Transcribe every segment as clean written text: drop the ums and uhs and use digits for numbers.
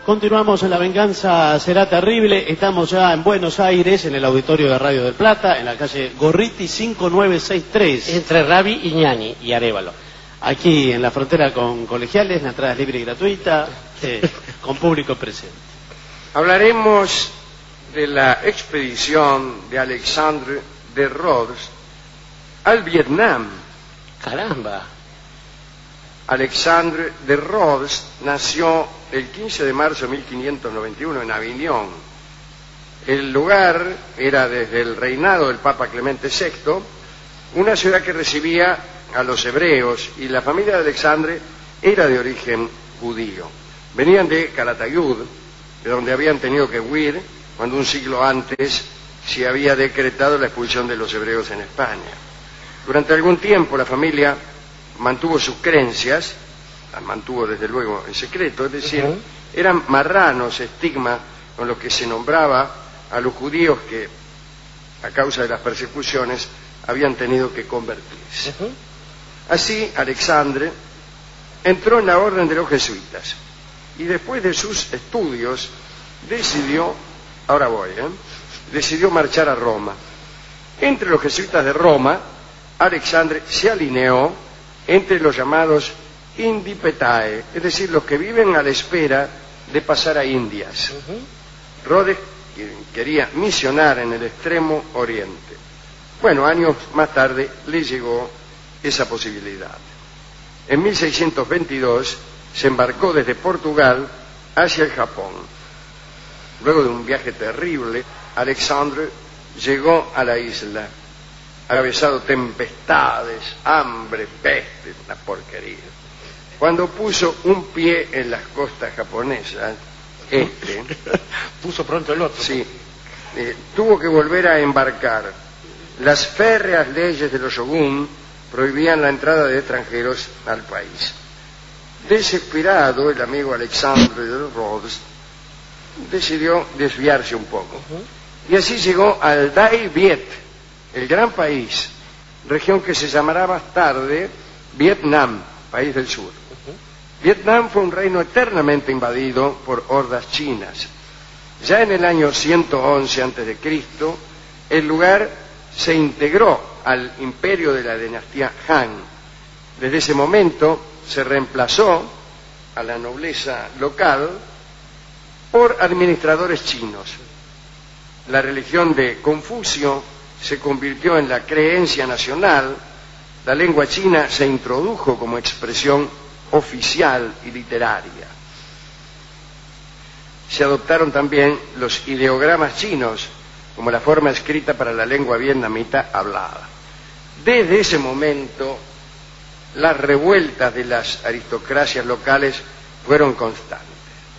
Continuamos en La Venganza Será Terrible. Estamos ya en Buenos Aires, en el auditorio de Radio del Plata, en la calle Gorriti 5963. Entre Rabi, Iñani y Arévalo. Aquí en la frontera con Colegiales, la entrada es libre y gratuita, con público presente. Hablaremos de la expedición de Alexandre de Rhodes al Vietnam. Caramba. Alexandre de Rhodes nació el 15 de marzo de 1591 en Avignon. El lugar era desde el reinado del Papa Clemente VI, una ciudad que recibía a los hebreos, y la familia de Alexandre era de origen judío. Venían de Calatayud, de donde habían tenido que huir cuando un siglo antes se había decretado la expulsión de los hebreos en España. Durante algún tiempo la familia mantuvo sus creencias, las mantuvo desde luego en secreto, es decir, eran marranos, estigma con lo que se nombraba a los judíos que, a causa de las persecuciones, habían tenido que convertirse. Así, Alexandre entró en la orden de los jesuitas y después de sus estudios decidió marchar a Roma. Entre los jesuitas de Roma, Alexandre se alineó entre los llamados Indipetae, es decir, los que viven a la espera de pasar a Indias. Rhodes quería misionar en el extremo oriente. Bueno, años más tarde le llegó esa posibilidad. En 1622 se embarcó desde Portugal hacia el Japón. Luego de un viaje terrible, Alexandre llegó a la isla, atravesado tempestades, hambre, peste, una porquería. Cuando puso un pie en las costas japonesas, puso pronto el otro. Sí, tuvo que volver a embarcar. Las férreas leyes de los shogun prohibían la entrada de extranjeros al país. Desesperado, el amigo Alexandre de Rhodes decidió desviarse un poco. Y así llegó al Dai Viet, el gran país, región que se llamará más tarde Vietnam, país del sur. Vietnam fue un reino eternamente invadido por hordas chinas. Ya en el año 111 a.C., el lugar se integró al imperio de la dinastía Han. Desde ese momento se reemplazó a la nobleza local por administradores chinos. La religión de Confucio se convirtió en la creencia nacional, la lengua china se introdujo como expresión oficial y literaria. Se adoptaron también los ideogramas chinos como la forma escrita para la lengua vietnamita hablada. Desde ese momento, las revueltas de las aristocracias locales fueron constantes.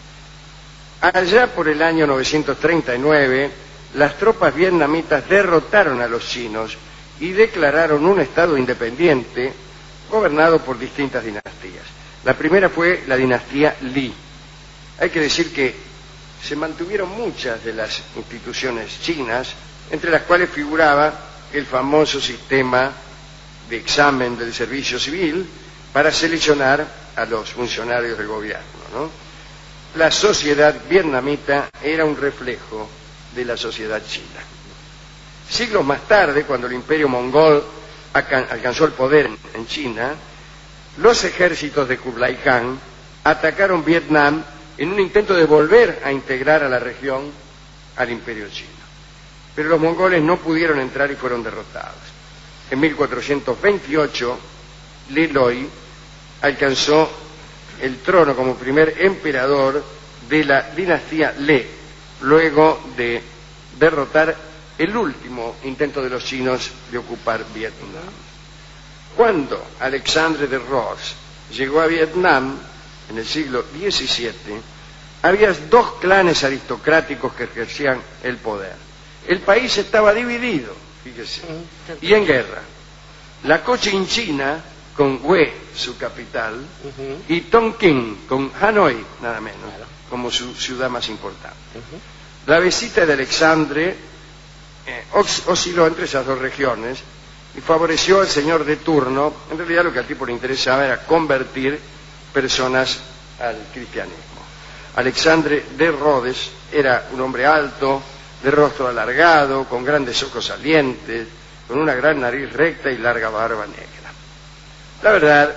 Allá por el año 939, las tropas vietnamitas derrotaron a los chinos y declararon un estado independiente gobernado por distintas dinastías. La primera fue la dinastía Li. Hay que decir que se mantuvieron muchas de las instituciones chinas, entre las cuales figuraba el famoso sistema de examen del servicio civil para seleccionar a los funcionarios del gobierno, ¿no? La sociedad vietnamita era un reflejo de la sociedad china. Siglos más tarde, cuando el imperio mongol alcanzó el poder en China, los ejércitos de Kublai Khan atacaron Vietnam en un intento de volver a integrar a la región al imperio chino. Pero los mongoles no pudieron entrar y fueron derrotados. En 1428, Le Loi alcanzó el trono como primer emperador de la dinastía Le, luego de derrotar el último intento de los chinos de ocupar Vietnam. Cuando Alexandre de Rhodes llegó a Vietnam, en el siglo XVII, había dos clanes aristocráticos que ejercían el poder. El país estaba dividido, fíjese, y en guerra. La Cochinchina, con Hue, su capital, y Tonkin, con Hanoi, nada menos, como su ciudad más importante. La visita de Alexandre osciló entre esas dos regiones y favoreció al señor de turno. En realidad lo que al tipo le interesaba era convertir personas al cristianismo. Alexandre de Rhodes era un hombre alto, de rostro alargado, con grandes ojos salientes, con una gran nariz recta y larga barba negra. La verdad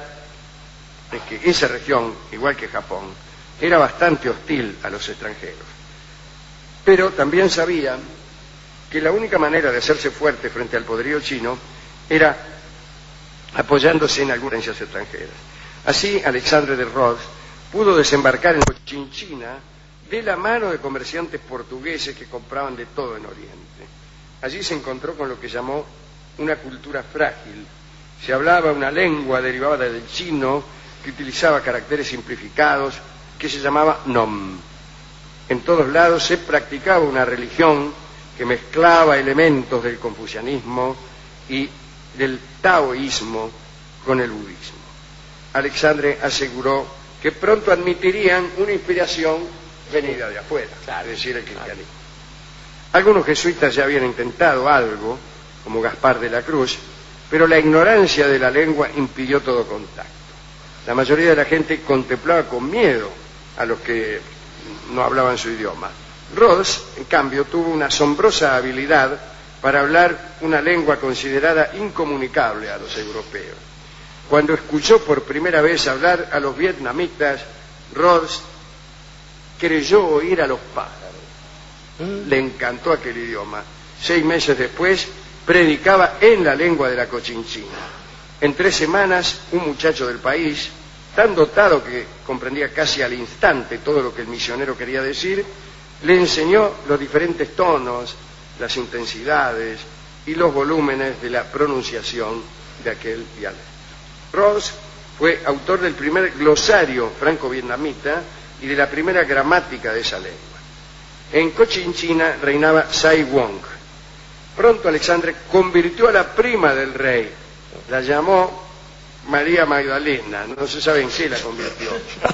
es que esa región, igual que Japón, era bastante hostil a los extranjeros. Pero también sabían que la única manera de hacerse fuerte frente al poderío chino era apoyándose en algunas potencias extranjeras. Así, Alexandre de Rhodes pudo desembarcar en Cochinchina de la mano de comerciantes portugueses que compraban de todo en Oriente. Allí se encontró con lo que llamó una cultura frágil. Se hablaba una lengua derivada del chino que utilizaba caracteres simplificados que se llamaba Nom. En todos lados se practicaba una religión que mezclaba elementos del confucianismo y del taoísmo con el budismo. Alexandre aseguró que pronto admitirían una inspiración venida de afuera, es decir, el cristianismo. Algunos jesuitas ya habían intentado algo, como Gaspar de la Cruz, pero la ignorancia de la lengua impidió todo contacto. La mayoría de la gente contemplaba con miedo a los que no hablaban su idioma. Rhodes, en cambio, tuvo una asombrosa habilidad para hablar una lengua considerada incomunicable a los europeos. Cuando escuchó por primera vez hablar a los vietnamitas, Rhodes creyó oír a los pájaros. Le encantó aquel idioma. 6 meses después, predicaba en la lengua de la Cochinchina. En 3 semanas, un muchacho del país, tan dotado que comprendía casi al instante todo lo que el misionero quería decir, le enseñó los diferentes tonos, las intensidades y los volúmenes de la pronunciación de aquel dialecto. Rhodes fue autor del primer glosario franco-vietnamita y de la primera gramática de esa lengua. En Cochinchina reinaba Sai Wong. Pronto Alexandre convirtió a la prima del rey, la llamó María Magdalena, no se sabe en qué la convirtió.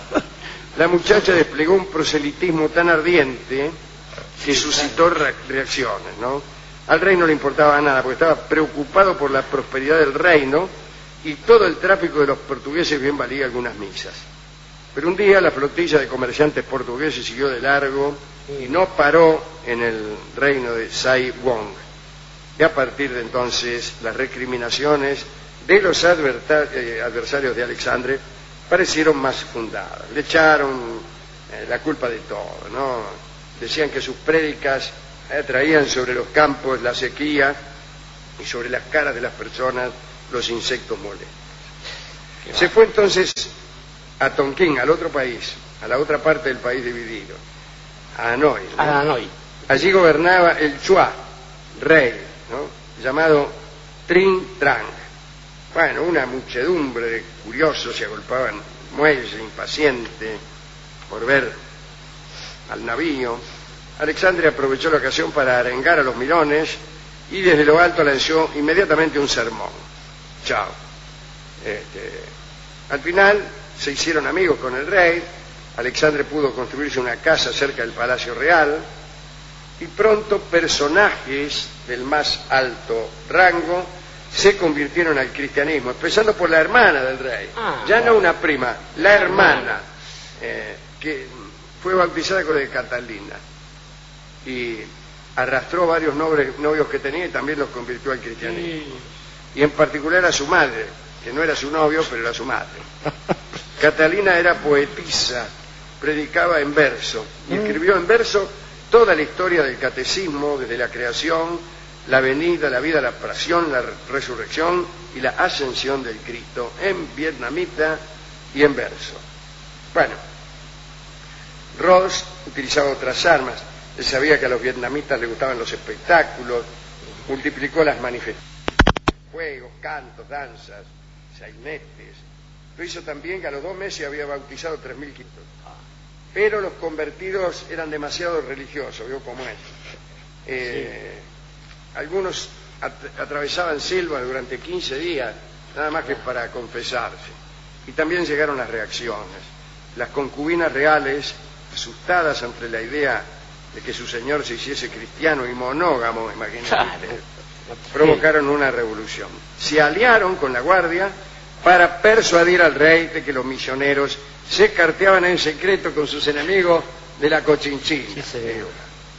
La muchacha desplegó un proselitismo tan ardiente que suscitó reacciones, ¿no? Al rey no le importaba nada, porque estaba preocupado por la prosperidad del reino y todo el tráfico de los portugueses bien valía algunas misas. Pero un día la flotilla de comerciantes portugueses siguió de largo y no paró en el reino de Sai Wong. Y a partir de entonces las recriminaciones de los adversarios de Alexandre parecieron más fundadas. Le echaron la culpa de todo, ¿no? Decían que sus prédicas traían sobre los campos la sequía y sobre las caras de las personas los insectos molestos. Se fue entonces a Tonquín, al otro país, a la otra parte del país dividido, a Hanoi, ¿no? A Hanoi. Allí gobernaba el Chua, rey, ¿no? Llamado Trin Trang. Bueno, una muchedumbre de curiosos se agolpaban en el muelle, impaciente por ver al navío. Alexandre aprovechó la ocasión para arengar a los mirones y desde lo alto lanzó inmediatamente un sermón. Chao. Al final se hicieron amigos con el rey. Alexandre pudo construirse una casa cerca del Palacio Real y pronto personajes del más alto rango se convirtieron al cristianismo, empezando por la hermana del rey, ya no una prima, la hermana, que fue bautizada con el de Catalina y arrastró varios novios que tenía y también los convirtió al cristianismo. Y en particular a su madre, que no era su novio, pero era su madre. Catalina era poetisa, predicaba en verso y escribió en verso toda la historia del catecismo, desde la creación, la venida, la vida, la pasión, la resurrección y la ascensión del Cristo, en vietnamita y en verso. Bueno, Rhodes utilizaba otras armas. Él sabía que a los vietnamitas les gustaban los espectáculos, multiplicó las manifestaciones, juegos, cantos, danzas, sainetes. Lo hizo también que a los 2 meses había bautizado 3.000 quintos. Pero los convertidos eran demasiado religiosos, ¿vio cómo es? Algunos atravesaban selvas durante 15 días, nada más que para confesarse. Y también llegaron las reacciones. Las concubinas reales, asustadas ante la idea de que su señor se hiciese cristiano y monógamo, imagínate, provocaron una revolución. Se aliaron con la guardia para persuadir al rey de que los misioneros se carteaban en secreto con sus enemigos de la Cochinchina. Sí, señor.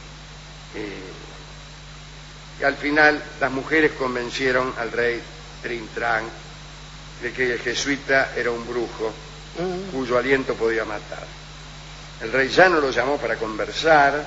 Y al final las mujeres convencieron al rey Trintran de que el jesuita era un brujo cuyo aliento podía matar. El rey ya no lo llamó para conversar,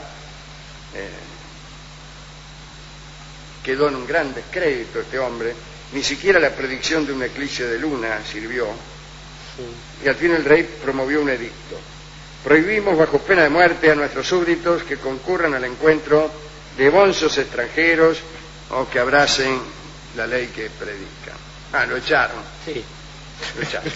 quedó en un gran descrédito este hombre, ni siquiera la predicción de un eclipse de luna sirvió, y al fin el rey promovió un edicto. Prohibimos bajo pena de muerte a nuestros súbditos que concurran al encuentro de bonzos extranjeros o que abracen la ley que predican. Lo echaron. Sí. Lo echaron.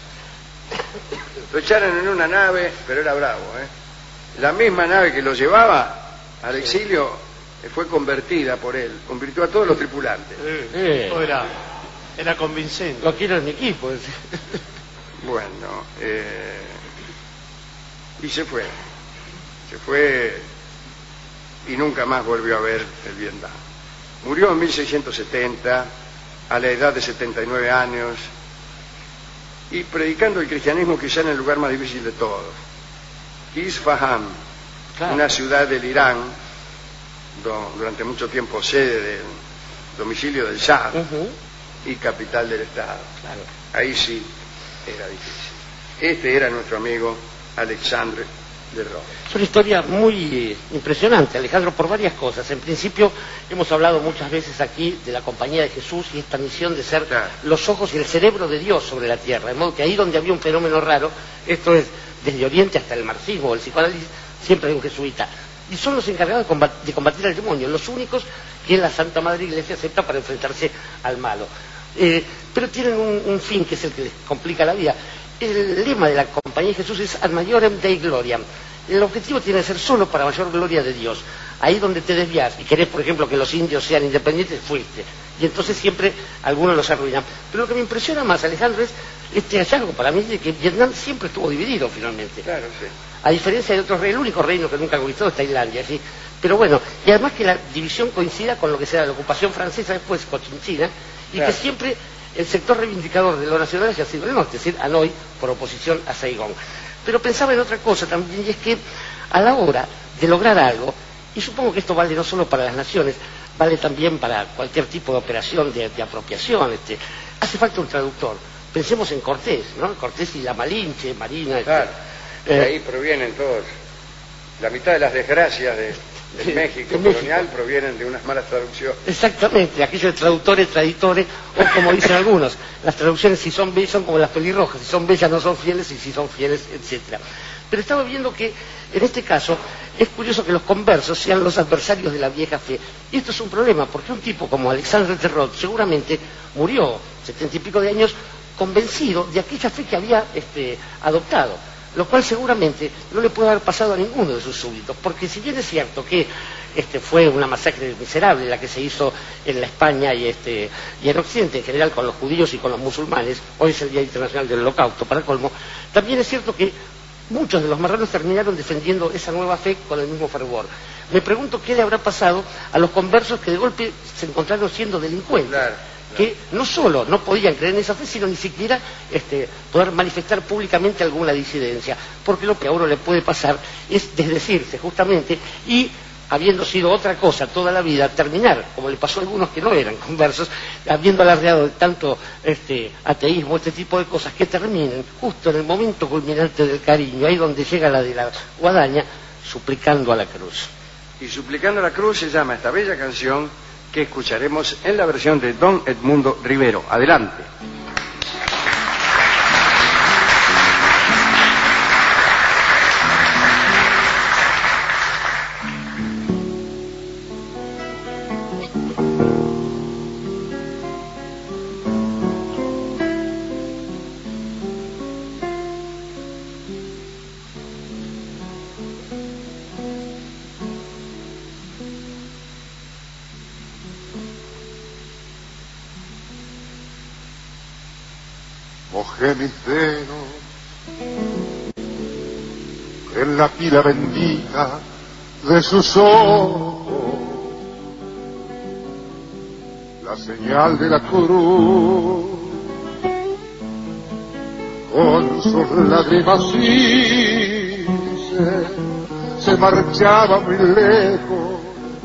Lo echaron en una nave, pero era bravo, La misma nave que lo llevaba al exilio fue convertida por él, convirtió a todos los tripulantes. Era convincente. Lo quiero en mi equipo. Bueno, y se fue y nunca más volvió a ver el Vietnam. Murió en 1670 a la edad de 79 años y predicando el cristianismo quizá en el lugar más difícil de todos, Isfahan, una ciudad del Irán, durante mucho tiempo sede del domicilio del Shah y capital del Estado. Claro. Ahí sí era difícil. Este era nuestro amigo Alexandre de Rhodes. Es una historia muy impresionante, Alejandro, por varias cosas. En principio, hemos hablado muchas veces aquí de la Compañía de Jesús y esta misión de ser los ojos y el cerebro de Dios sobre la tierra. De modo que ahí donde había un fenómeno raro, esto es desde Oriente hasta el marxismo, el psicoanálisis, siempre hay un jesuita. Y son los encargados de combatir al demonio, los únicos que la Santa Madre Iglesia acepta para enfrentarse al malo. Pero tienen un fin que es el que les complica la vida. El lema de la Compañía de Jesús es Ad Maiorem Dei Gloriam. El objetivo tiene que ser solo para mayor gloria de Dios. Ahí donde te desvías y querés, por ejemplo, que los indios sean independientes, fuiste. Y entonces siempre algunos los arruinan. Pero lo que me impresiona más, Alejandro, es este hallazgo para mí de que Vietnam siempre estuvo dividido finalmente. Claro, sí. A diferencia de otros reinos, el único reino que nunca conquistó es Tailandia, ¿sí? Pero bueno, y además que la división coincida con lo que será la ocupación francesa después Cochinchina, y que siempre el sector reivindicador de lo nacional haya sido el norte, es decir, Hanoi, por oposición a Saigón. Pero pensaba en otra cosa también, y es que a la hora de lograr algo, y supongo que esto vale no solo para las naciones, vale también para cualquier tipo de operación de apropiación, hace falta un traductor. Pensemos en Cortés, ¿no? Cortés y la Malinche, Marina, Claro, de ahí provienen todos. La mitad de las desgracias de México colonial provienen de unas malas traducciones. Exactamente, aquellos de traductores, traditores, o como dicen algunos, las traducciones si son bellas son como las pelirrojas, si son bellas no son fieles y si son fieles, etcétera. Pero estaba viendo que en este caso es curioso que los conversos sean los adversarios de la vieja fe. Y esto es un problema, porque un tipo como Alexandre de Rhodes seguramente murió 70 y pico de años convencido de aquella fe que había adoptado, lo cual seguramente no le puede haber pasado a ninguno de sus súbditos, porque si bien es cierto que fue una masacre miserable la que se hizo en la España y en Occidente en general con los judíos y con los musulmanes, hoy es el Día Internacional del Holocausto, para colmo, también es cierto que muchos de los marranos terminaron defendiendo esa nueva fe con el mismo fervor. Me pregunto qué le habrá pasado a los conversos que de golpe se encontraron siendo delincuentes. Claro. Que no solo no podían creer en esa fe, sino ni siquiera poder manifestar públicamente alguna disidencia, porque lo que a uno le puede pasar es desdecirse justamente y, habiendo sido otra cosa toda la vida, terminar, como le pasó a algunos que no eran conversos, habiendo alardeado de tanto ateísmo, este tipo de cosas, que terminen justo en el momento culminante del cariño, ahí donde llega la de la guadaña, suplicando a la cruz. Y suplicando a la cruz se llama esta bella canción que escucharemos en la versión de Don Edmundo Rivero. Adelante. Mojé mis dedos en la pila bendita de sus ojos, la señal de la cruz, con sus lágrimas hice se marchaba muy lejos,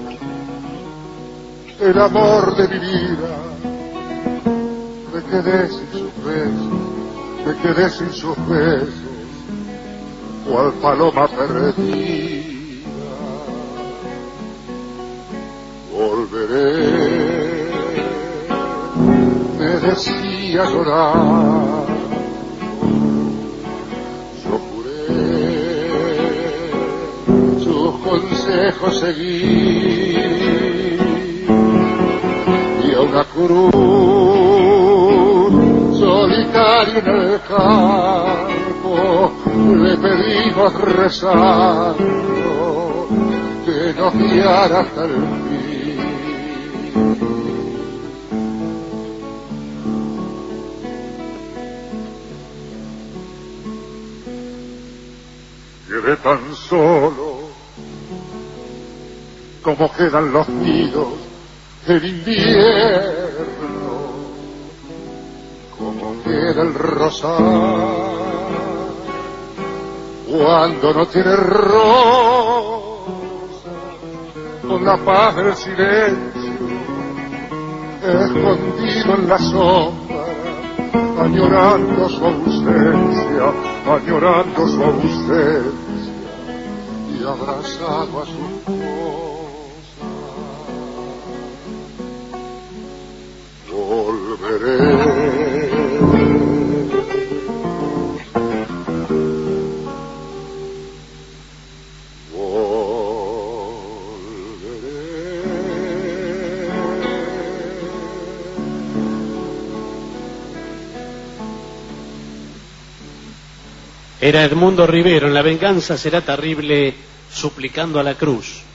el amor de mi vida. Me quedé sin sus besos, me quedé sin sus besos, cual paloma perdida. Volveré, me decía llorar. Yo juré sus consejos seguir, y a una cruz solitaria en el campo le pedimos rezando que nos guiara hasta el fin. Quedé tan solo como quedan los nidos en invierno, como queda el rosal cuando no tiene rosa, con la paz del silencio escondido en la sombra, añorando su ausencia, añorando su ausencia, y abrazado a sus cosas. Volveré, Era Edmundo Rivero en La venganza será terrible, suplicando a la cruz.